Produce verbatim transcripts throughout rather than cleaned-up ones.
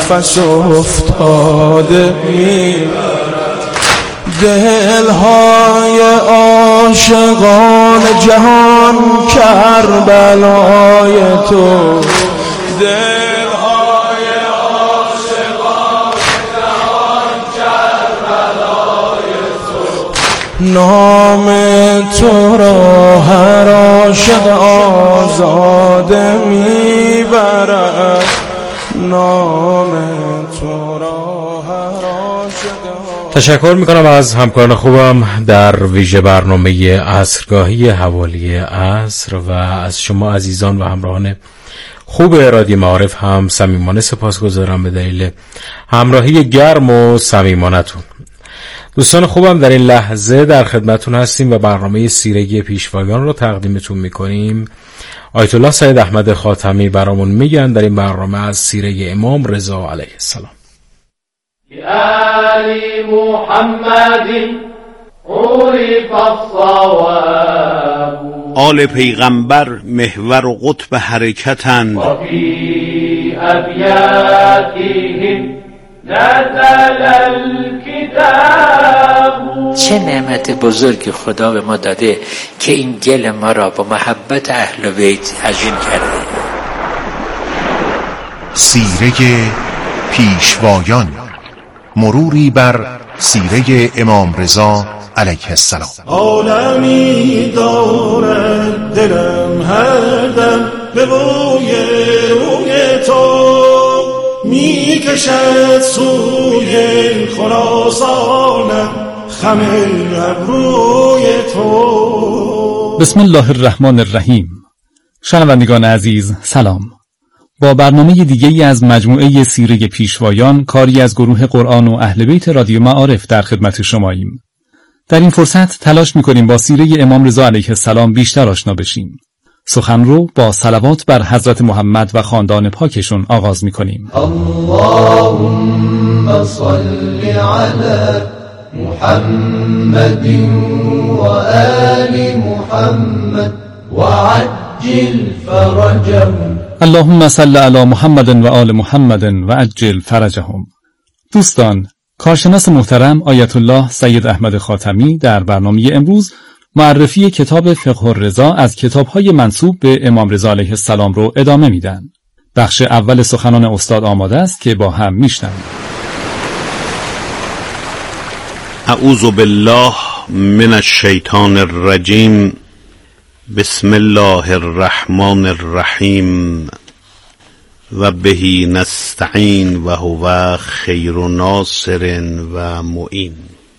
نفس افتاده میبرد. دلهای عاشقان جهان کربلای تو، دلهای عاشقان جهان کربلای تو، نام تو را هر عاشق آزاده میبرد، نام تو را هر عاشق. تشکر میکنم از همکاران خوبم در ویژه برنامه عصرگاهی حوالی عصر و از شما عزیزان و همراهان خوب رادیو معارف هم صمیمانه سپاسگزارم به دلیل همراهی گرم و صمیمانتون. دوستان خوبم، در این لحظه در خدمتون هستیم و برنامه سیره پیشوایان رو تقدیمتون میکنیم. آیت الله سید احمد خاتمی برامون میگن در این برنامه از سیره امام رضا علیه السلام. آل محمد عرف الصواب. آل پیغمبر محور و قطب حرکتند. و فی ابیاتهم نزل الکتاب. چه نعمت بزرگی خدا به ما داده که این گل ما را با محبت اهل بیت عجین کرده. سیره پیشوایان، مروری بر سیره امام رضا علیه السلام. عالمی دارد دلم هر دم به روی روی تو، می کشد سوی خراسانم خم ابروی تو. بسم الله الرحمن الرحیم. شنوندگان عزیز سلام. با برنامه دیگه‌ای از مجموعه سیره پیشوایان، کاری از گروه قرآن و اهل بیت رادیو معارف در خدمت شماییم. در این فرصت تلاش می‌کنیم با سیره امام رضا علیه السلام بیشتر آشنا بشیم. سخن رو با صلوات بر حضرت محمد و خاندان پاکشون آغاز می‌کنیم. اللهم صل علی محمد و آل محمد و عجل فرجهم. اللهم صل علی محمد و آل محمد و عجل فرجهم. دوستان، کارشناس محترم آیت الله سید احمد خاتمی در برنامه امروز معرفی کتاب فقه الرضا از کتاب‌های منسوب به امام رضا علیه السلام رو ادامه میدن. بخش اول سخنان استاد آماده است که با هم میشنویم. اعوذ بالله من الشیطان الرجیم. بسم الله الرحمن الرحیم و بهی نستعین و هو خیر ناصر و معین.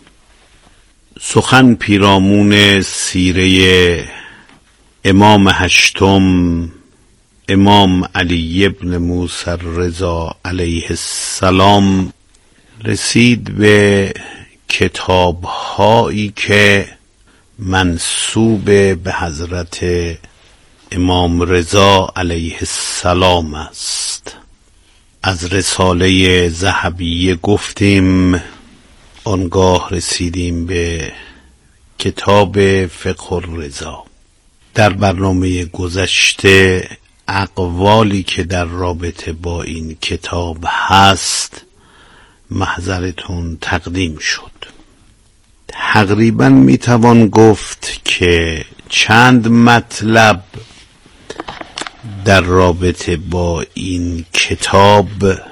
سخن پیرامون سیره امام هشتم امام علی ابن موسی رضا علیه السلام رسید به کتاب‌هایی که منسوب به حضرت امام رضا علیه السلام است. از رساله ذهبیه گفتیم، آنگاه رسیدیم به کتاب فقه الرضا. در برنامه گذشته اقوالی که در رابطه با این کتاب هست محضرتون تقدیم شد. تقریبا میتوان گفت که چند مطلب در رابطه با این کتاب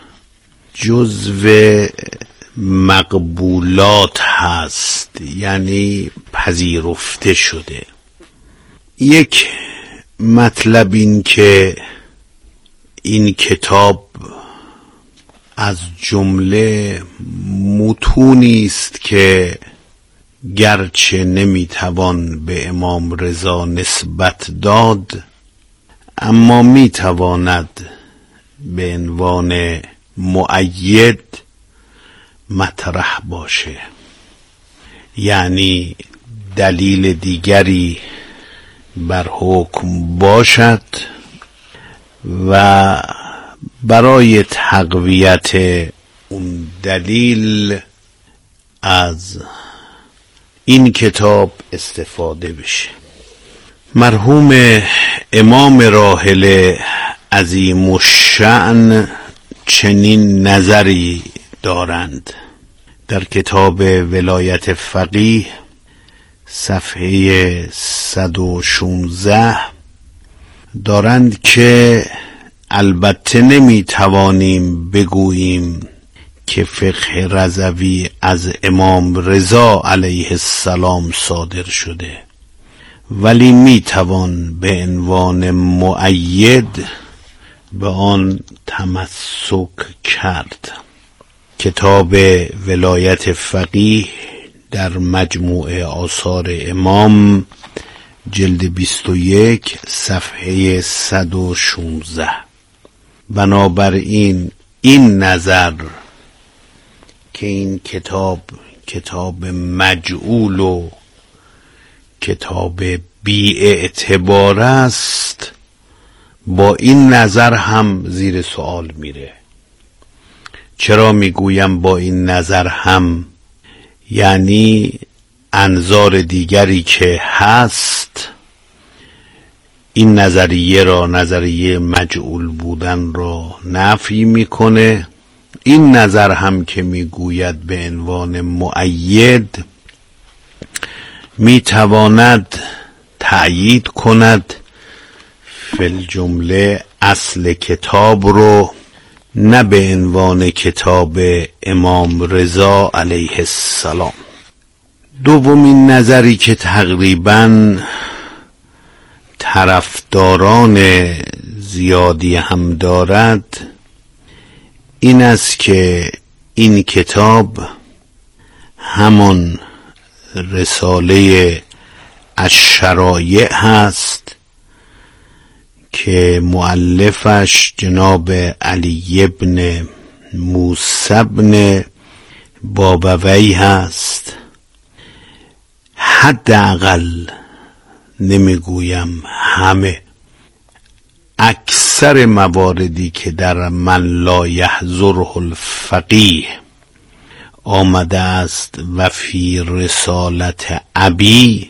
جزو مقبولات هست، یعنی پذیرفته شده. یک مطلب این که این کتاب از جمله متونی است که گرچه نمیتوان به امام رضا نسبت داد، اما میتواند به عنوان مؤید مطرح باشه، یعنی دلیل دیگری بر حکم باشد و برای تقویت اون دلیل از این کتاب استفاده بشه. مرحوم امام راحل عظیم الشأن چنین نظری دارند. در کتاب ولایت فقیه صفحه صد و شانزده دارند که البته نمی توانیم بگوییم که فقه رضوی از امام رضا علیه السلام صادر شده، ولی می توان به عنوان مؤید به آن تمسک کرد. کتاب ولایت فقیه در مجموعه آثار امام جلد بیست و یک صفحه صد و شانزده. بنابراین این نظر که این کتاب کتاب مجعول و کتاب بی اعتبار است، با این نظر هم زیر سوال میره. چرا میگویم با این نظر هم؟ یعنی انظار دیگری که هست این نظریه را، نظریه مجعول بودن را نفی میکنه. این نظر هم که میگوید به عنوان مؤید میتواند تأیید کند فی الجمله اصل کتاب رو، نه به عنوان کتاب امام رضا علیه السلام. دومین نظری که تقریباً طرفداران زیادی هم دارد این است که این کتاب همان رساله الشرایع هست که مؤلفش جناب علی ابن موسی ابن بابوی هست. حداقل نمیگویم همه، اکثر مواردی که در من لا یحضره الفقیه آمده است و فی رسالت ابی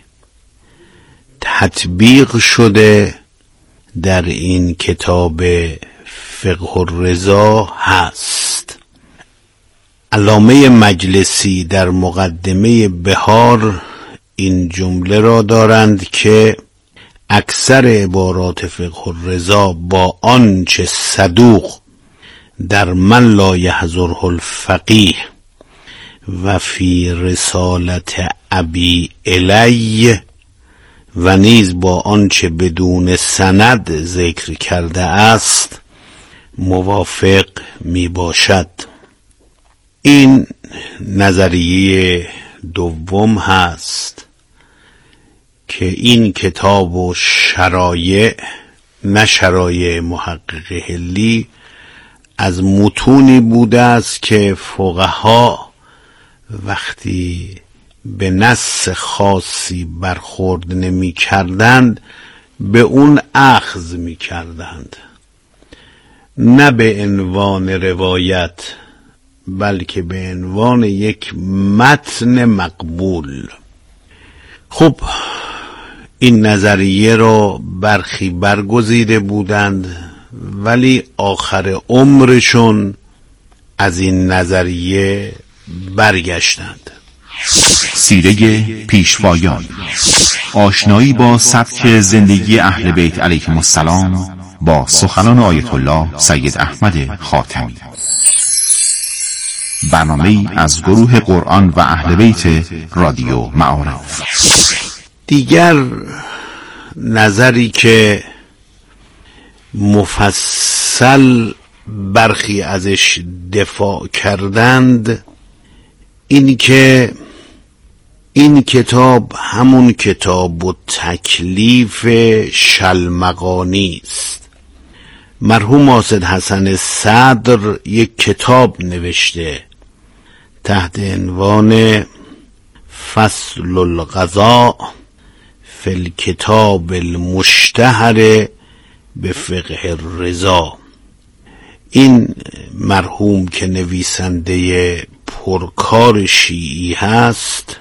تطبیق شده در این کتاب فقه الرضا هست. علامه مجلسی در مقدمه بهار این جمله را دارند که اکثر عبارات فقه الرضا با آنچه صدوق در من لا یحضره الفقیه و فی رسالت ابی الی و نیز با آنچه بدون سند ذکر کرده است موافق می باشد. این نظریه دوم هست که این کتاب و شرایع، نه شرایع محقق حلی، از متونی بوده است که فقها وقتی به نص خاصی برخورد نمی کردند به اون اخذ می کردند، نه به عنوان روایت بلکه به عنوان یک متن مقبول. خب این نظریه را برخی برگزیده بودند ولی آخر عمرشون از این نظریه برگشتند. سیره پیشوایان، آشنایی با سبک زندگی اهل بیت علیهم السلام با سخنان آیت الله سید احمد خاتمی. برنامه‌ای از گروه قرآن و اهل بیت رادیو معارف. دیگر نظری که مفصل برخی ازش دفاع کردند این که این کتاب همون کتاب و تکلیف شلمغانی است. مرحوم حاسد حسن صدر یک کتاب نوشته تحت عنوان فصل القضاء فی الکتاب المشتهر به فقه الرضا. این مرحوم که نویسنده پرکار شیعی هست،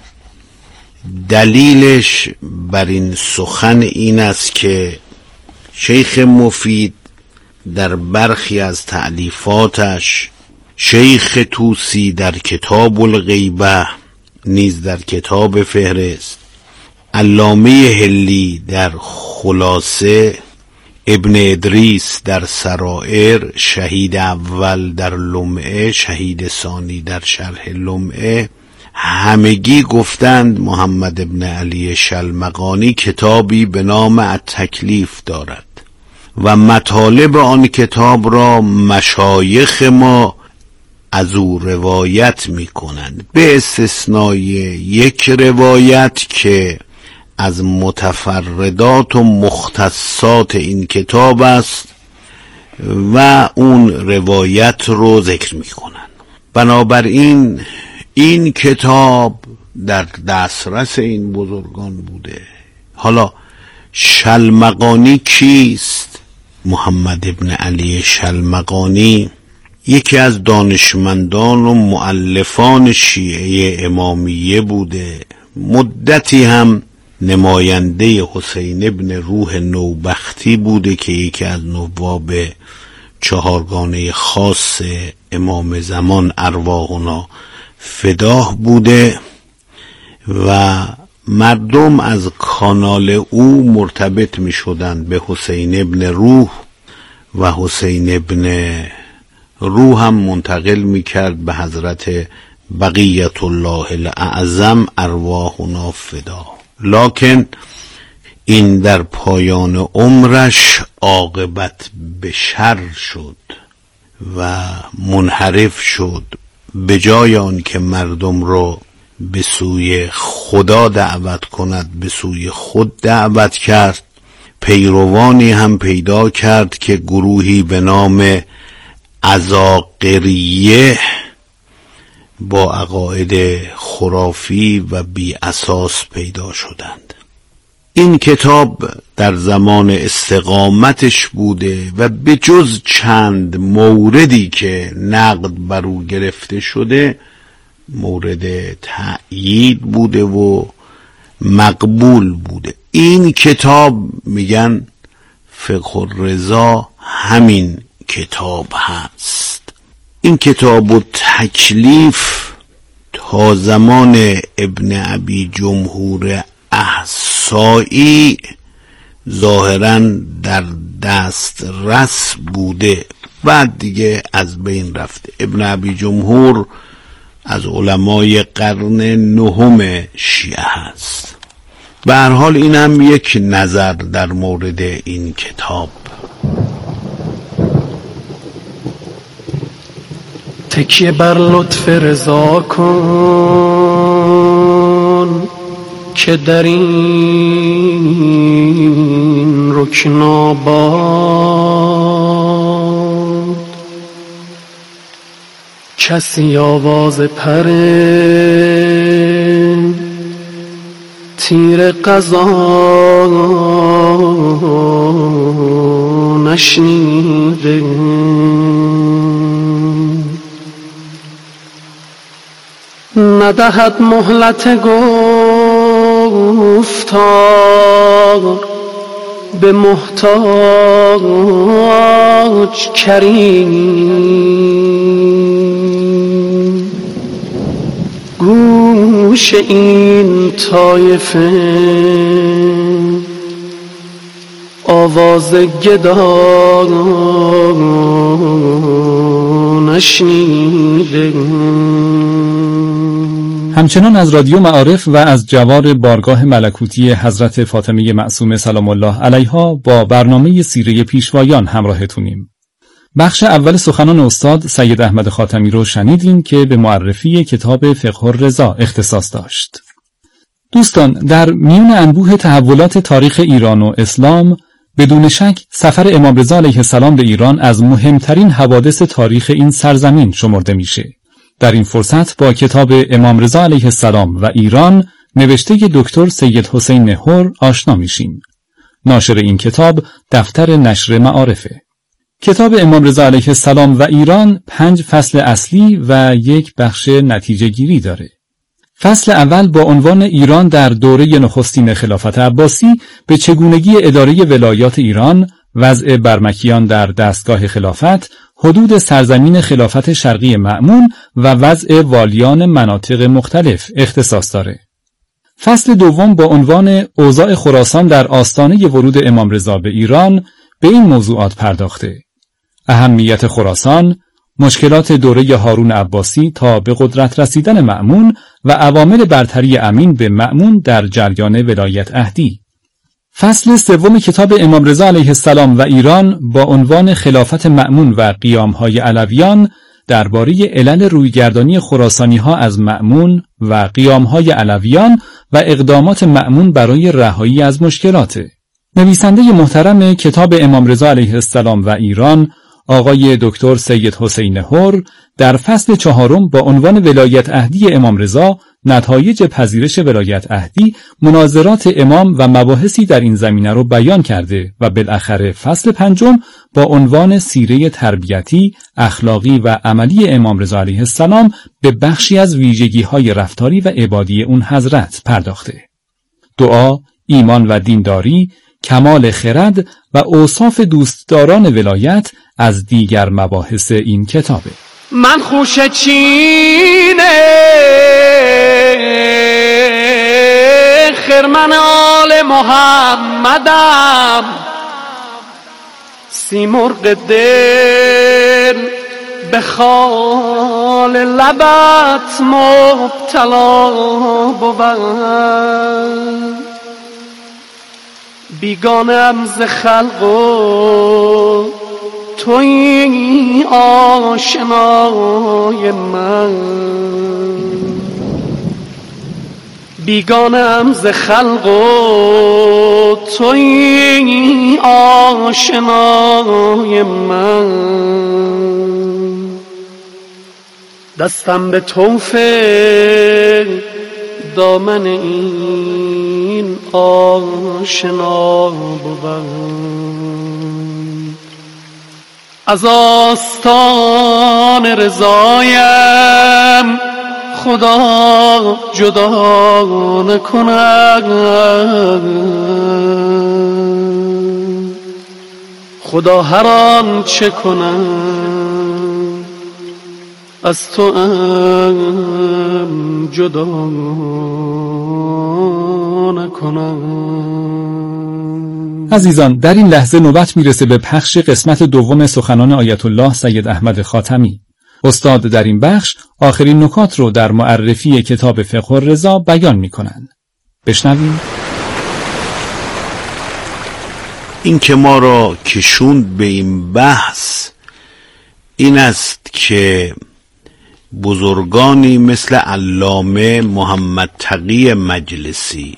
دلیلش بر این سخن این است که شیخ مفید در برخی از تألیفاتش، شیخ طوسی در کتاب الغیبه نیز در کتاب فهرست، علامه هلی در خلاصه، ابن ادریس در سرائر، شهید اول در لمعه، شهید ثانی در شرح لمعه، همگی گفتند محمد ابن علی شلمغانی کتابی به نام التکلیف دارد و مطالب آن کتاب را مشایخ ما از او روایت می کنند، به استثنای یک روایت که از متفردات و مختصات این کتاب است و اون روایت رو ذکر می کنند. بنابراین این کتاب در دسترس این بزرگان بوده. حالا شلمغانی کیست؟ محمد ابن علی شلمغانی یکی از دانشمندان و مؤلفان شیعه امامیه بوده، مدتی هم نماینده حسین ابن روح نوبختی بوده که یکی از نواب چهارگانه خاص امام زمان ارواحنا فداه بوده و مردم از کانال او مرتبط می شدند به حسین ابن روح و حسین ابن روح هم منتقل می کرد به حضرت بقیت الله الاعظم ارواحنا فدا. لکن این در پایان عمرش عاقبت به شر شد و منحرف شد. به جای آن که مردم رو به سوی خدا دعوت کند به سوی خود دعوت کرد. پیروانی هم پیدا کرد که گروهی به نام عزاقریه با عقاید خرافی و بی اساس پیدا شدند. این کتاب در زمان استقامتش بوده و به جز چند موردی که نقد بر او گرفته شده مورد تأیید بوده و مقبول بوده. این کتاب میگن فقه الرضا همین کتاب هست. این کتاب و تکلیف تا زمان ابن ابی جمهور احصایی ظاهراً در دسترس بوده، بعد دیگه از بین رفته. ابن ابی جمهور از علمای قرن نهم شیعه هست. به هر حال این هم یک نظر در مورد این کتاب. تکیه بر لطف رضا کن که در این رکن آباد کسی آواز پر تیر قضا نشنیده، ندهد مهلت گفتار به محتاج کریم. گوش این طایفه آواز گدا نشنیده. همچنان از رادیو معارف و از جوار بارگاه ملکوتی حضرت فاطمه معصومه سلام الله علیها با برنامه سیره پیشوایان همراهتونیم. بخش اول سخنان استاد سید احمد خاتمی رو شنیدیم که به معرفی کتاب فقه الرضا اختصاص داشت. دوستان، در میون انبوه تحولات تاریخ ایران و اسلام بدون شک سفر امام رضا علیه السلام به ایران از مهمترین حوادث تاریخ این سرزمین شمرده میشه. در این فرصت با کتاب امام رضا علیه السلام و ایران نوشته دکتر سید حسین نهر آشنا میشیم. ناشر این کتاب دفتر نشر معارفه. کتاب امام رضا علیه السلام و ایران پنج فصل اصلی و یک بخش نتیجه گیری داره. فصل اول با عنوان ایران در دوره نخستین خلافت عباسی به چگونگی اداره ولایات ایران وضع برمکیان در دستگاه خلافت، حدود سرزمین خلافت شرقی مأمون و وضع والیان مناطق مختلف اختصاص داره. فصل دوم با عنوان اوضاع خراسان در آستانه ورود امام رضا به ایران به این موضوعات پرداخته: اهمیت خراسان، مشکلات دوره هارون عباسی تا به قدرت رسیدن مأمون و عوامل برتری امین به مأمون در جریان ولایت عهدی. فصل سوم کتاب امام رضا علیه السلام و ایران با عنوان خلافت مأمون و قیام‌های علویان درباره علل رویگردانی خراسانی‌ها از مأمون و قیام‌های علویان و اقدامات مأمون برای رهایی از مشکلات. نویسنده محترم کتاب امام رضا علیه السلام و ایران، آقای دکتر سید حسین حر، در فصل چهارم با عنوان ولایت عهدی امام رضا، نتایج پذیرش ولایت عهدی، مناظرات امام و مباحثی در این زمینه رو بیان کرده و بالاخره فصل پنجم با عنوان سیره تربیتی، اخلاقی و عملی امام رضا علیه السلام به بخشی از ویژگی‌های رفتاری و عبادی اون حضرت پرداخته. دعا، ایمان و دینداری، کمال خرد و اوصاف دوستداران ولایت از دیگر مباحث این کتابه. من خوش چینه خرمن آل محمدم، سیمرغ دل به خال لبت مبتلا بود، بیگانم ز خلق و تویی آشنای من، بیگانم ز خلق و تویی آشنای من، دستم به طوف دامن این آشنا بود، از آستان رضایم خدا جدا نکند، خدا هر آن چه کند از تو ام جدا نکنم. عزیزان، در این لحظه نوبت میرسه به پخش قسمت دوم سخنان آیت الله سید احمد خاتمی. استاد در این بخش آخرین نکات رو در معرفی کتاب فقه الرضا بیان میکنن. بشنویم. این که ما را کشوند به این بحث این است که بزرگانی مثل علامه محمد تقی مجلسی،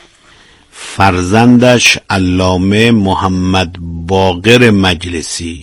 فرزندش علامه محمد باقر مجلسی،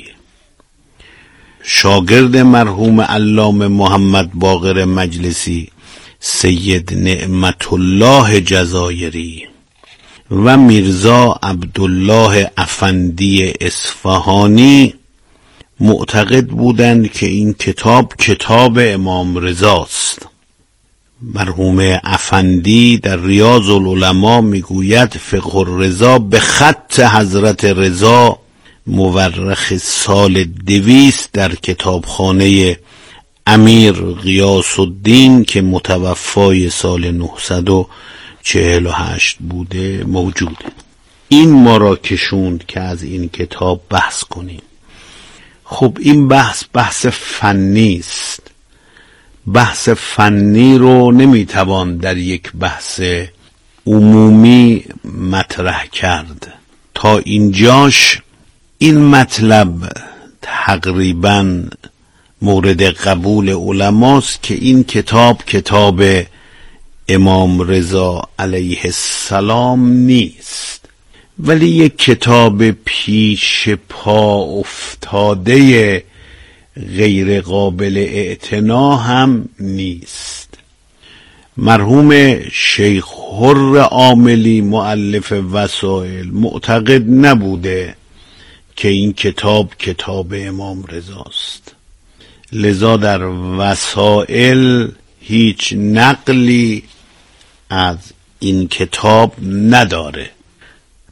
شاگرد مرحوم علامه محمد باقر مجلسی سید نعمت الله جزایری و میرزا عبدالله افندی اصفهانی معتقد بودند که این کتاب کتاب امام رضاست. مرحوم افندی در ریاض العلماء میگوید فقه الرضا به خط حضرت رضا مورخ سال دویست در کتابخانه امیر غیاث الدین که متوفای سال نهصد و چهل و هشت بوده موجوده. این ما را کشوند که از این کتاب بحث کنیم. خب این بحث بحث فنی است. بحث فنی رو نمیتوان در یک بحث عمومی مطرح کرد. تا اینجاش این مطلب تقریباً مورد قبول علماست که این کتاب کتاب امام رضا علیه السلام نیست، ولی یک کتاب پیش پا افتاده غیر قابل اعتنا هم نیست. مرحوم شیخ حر عاملی مؤلف وسائل معتقد نبوده که این کتاب کتاب امام رضاست، لذا در وسائل هیچ نقلی از این کتاب نداره.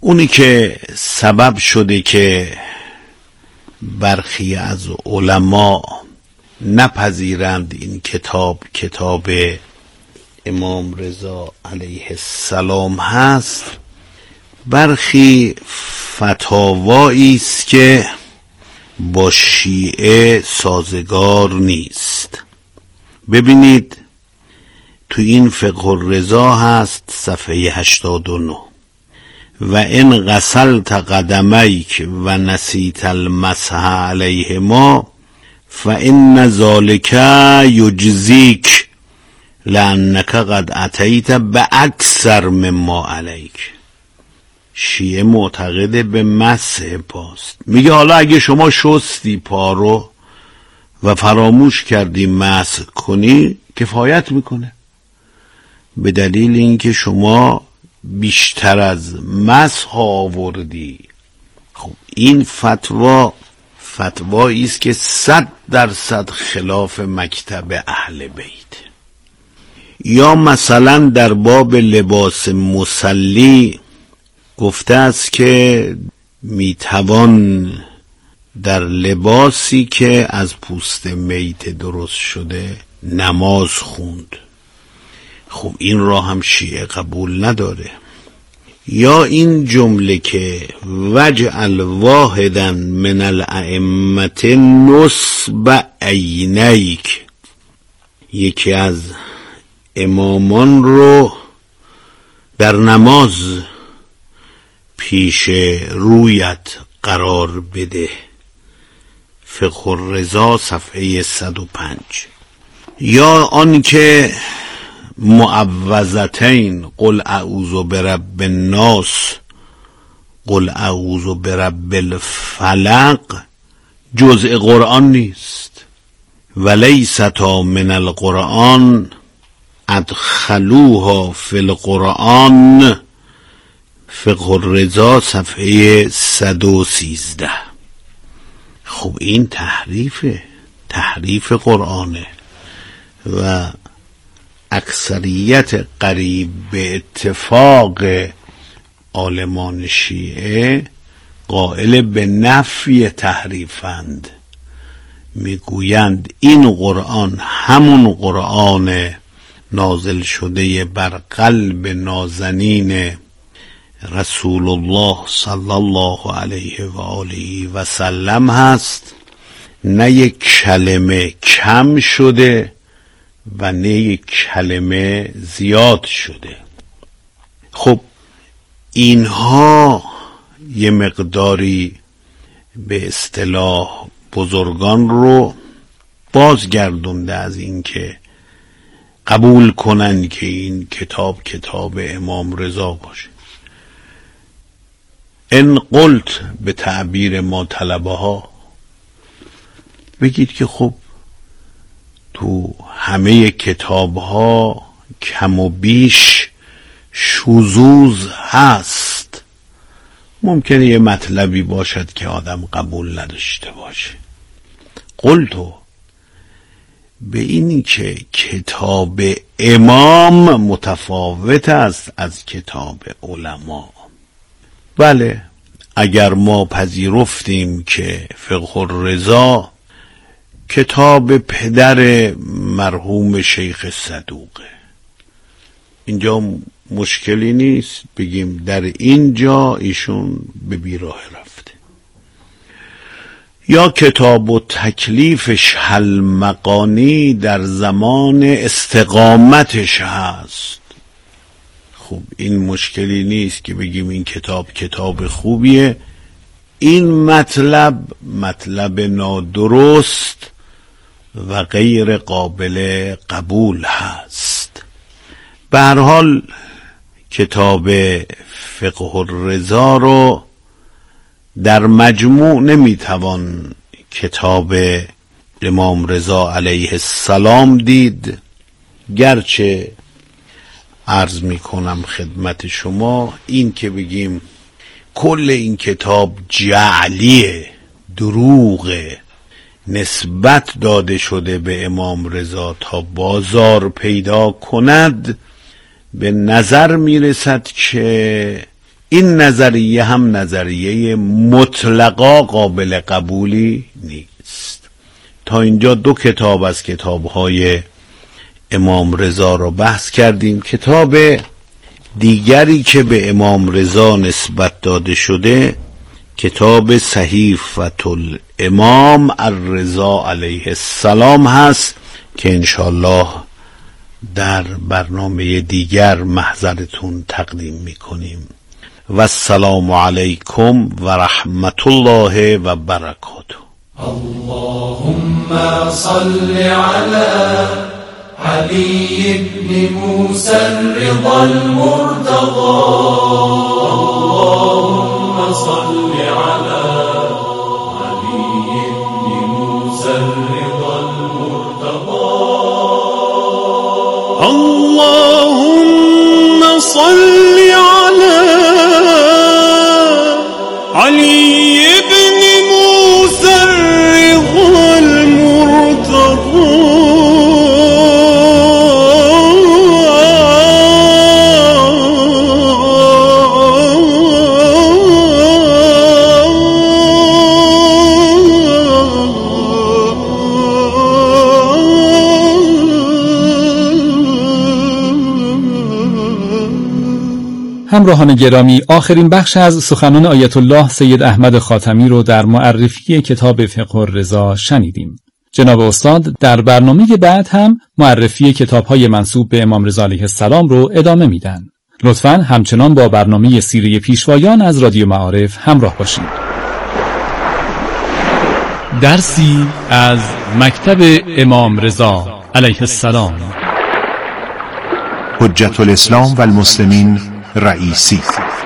اونی که سبب شده که برخی از علما نپذیرند این کتاب کتاب امام رضا علیه السلام هست، برخی فتاوایی است که با شیعه سازگار نیست. ببینید تو این فقه الرضا هست صفحه هشتاد و نه: و ان غسلت قدمیک و نسیت المسح علیهما فان ذلک یجزیک لانک قد اتیت باکثر مما علیک. شیعه معتقده به مسح پاست. میگه حالا اگه شما شستی پا رو و فراموش کردی مسح کنی کفایت میکنه، به دلیل اینکه شما بیشتر از مسح آوردی. خب این فتوا فتوایی است که صد درصد خلاف مکتب اهل بیت. یا مثلا در باب لباس مصلی گفته است که میتوان در لباسی که از پوست میت درست شده نماز خوند. خب این را هم شیعه قبول نداره. یا این جمله که وجعل واحدا من الائمه نصب عینیک، یکی از امامان رو در نماز پیش رویت قرار بده، فقه الرضا صفحه صد و پنج. یا آن که معوذتین قل اعوذ برب الناس قل اعوذ برب الفلق جزء قرآن نیست. ولیستا من القرآن ادخلوها فی القرآن، فقه الرضا صفحه صد و سیزده. خب این تحریفه، تحریف قرآنه و اکثریت قریب به اتفاق عالمان شیعه قائل به نفی تحریفند. میگویند این قرآن همون قرآن نازل شده بر قلب نازنین رسول الله صلی الله علیه و آله و سلم هست، نه یک کلمه کم شده و نه یک کلمه زیاد شده. خب اینها یه مقداری به اصطلاح بزرگان رو بازگردونده از این که قبول کنن که این کتاب کتاب امام رضا باشه. ان قلت به تعبیر ما طلبه ها، بگید که خب تو همه کتاب ها کم و بیش شذوذ هست، ممکنه یه مطلبی باشد که آدم قبول نداشته باشه. قلتو به اینی که کتاب امام متفاوت است از کتاب علما. بله اگر ما پذیرفتیم که فقه الرضا کتاب پدر مرحوم شیخ صدوقه، اینجا مشکلی نیست بگیم در اینجا ایشون به بیراه رفته. یا کتاب و تکلیفش حل مقانی در زمان استقامتش هست، خب این مشکلی نیست که بگیم این کتاب کتاب خوبیه. این مطلب مطلب نادرست و غیر قابل قبول هست. به هر حال کتاب فقه الرضا رو در مجموع نمیتوان کتاب امام رضا علیه السلام دید، گرچه عرض میکنم خدمت شما این که بگیم کل این کتاب جعلیه، دروغه، نسبت داده شده به امام رضا تا بازار پیدا کند، به نظر میرسد که این نظریه هم نظریه مطلقا قابل قبولی نیست. تا اینجا دو کتاب از کتاب‌های امام رضا رو بحث کردیم. کتاب دیگری که به امام رضا نسبت داده شده کتاب صحیفة الامام الرضا علیه السلام هست که انشالله در برنامه دیگر محضرتون تقدیم میکنیم. و السلام علیکم و رحمت الله و برکاته. اللهم صل على علي بن موسى الرضا المرتضى. اللهم صل على علي بن موسى الرضا المرتضى. اللهم صل على علي بن موسى الرضا المرتضى. همراهان گرامی، آخرین بخش از سخنان آیت الله سید احمد خاتمی رو در معرفی کتاب فقه الرضا شنیدیم. جناب استاد در برنامه بعد هم معرفی کتاب‌های منسوب به امام رضا علیه السلام رو ادامه میدن. لطفاً همچنان با برنامه سیره پیشوایان از رادیو معارف همراه باشید. درسی از مکتب امام رضا علیه السلام. حجت الاسلام و المسلمین رئیسی.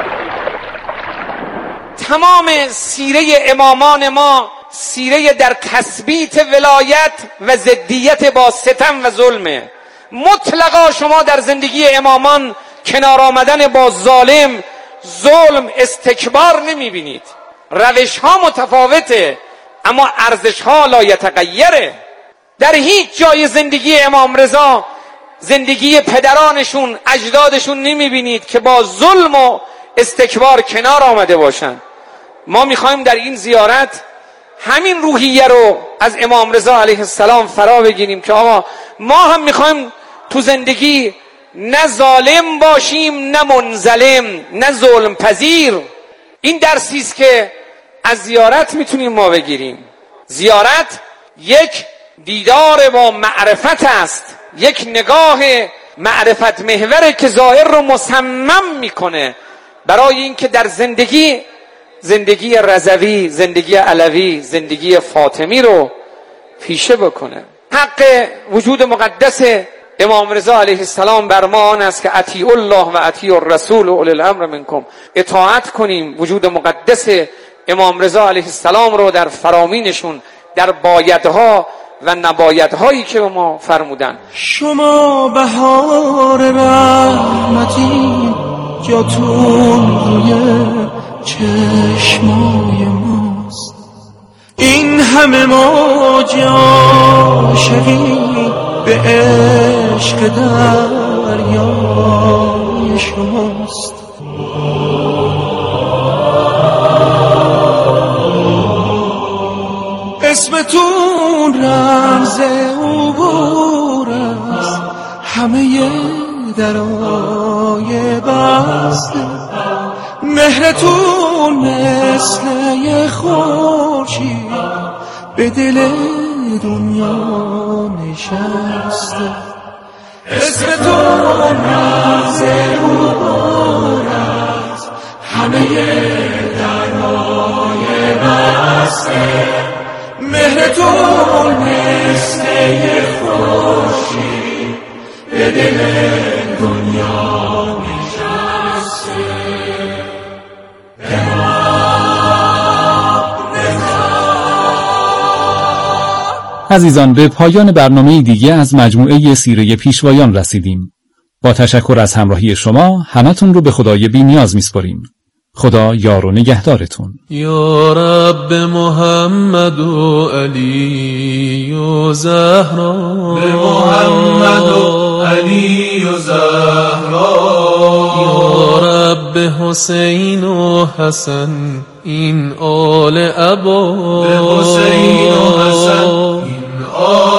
تمام سیره امامان ما سیره در تثبیت ولایت و ضدیت با ستم و ظلمه. مطلقا شما در زندگی امامان کنار آمدن با ظالم، ظلم، استکبار نمی بینید. روش ها متفاوته اما ارزش ها لا یتغیره. در هیچ جای زندگی امام رضا زندگی پدرانشون، اجدادشون نمی بینید که با ظلم و استکبار کنار آمده باشن. ما میخوایم در این زیارت همین روحیه رو از امام رضا علیه السلام فرا بگیریم که آقا ما هم میخوایم تو زندگی نه ظالم باشیم نه منظلم نه ظلم پذیر. این درسی است که از زیارت میتونیم ما بگیریم. زیارت یک دیدار با معرفت است، یک نگاه معرفت محوره که ظاهر رو مصمم میکنه برای اینکه در زندگی زندگی رضوی، زندگی علوی، زندگی فاطمی رو پیشه بکنه. حق وجود مقدس امام رضا علیه السلام بر ما آن است که اطیعوا الله و اطیعوا الرسول و اولی الامر منکم. اطاعت کنیم وجود مقدس امام رضا علیه السلام رو در فرامینشون، در بایدها و نبایدهایی که به ما فرمودن. شما بهار رحمتی جاتون روی چشمای ماست. این همه موج عاشقی به عشق دریای شماست. اسمتون رمز عبور است، همه درای بسته. مهرتون مثل یه خورشید به دل دنیا نشسته. اسمتون رمز عبور است، همه درای بسته. مهرتون مثل یه خورشید به دل دنیا نشسته. عزیزان، به پایان برنامه دیگه از مجموعه سیره پیشوایان رسیدیم. با تشکر از همراهی شما، همتون رو به خدای بی‌نیاز میسپاریم. خدا یار و نگهدارتون. یا رب محمد و علی و زهرا، به محمد و علی و زهرا. یا رب حسین و حسن این آل عباس، به حسین و حسن این آل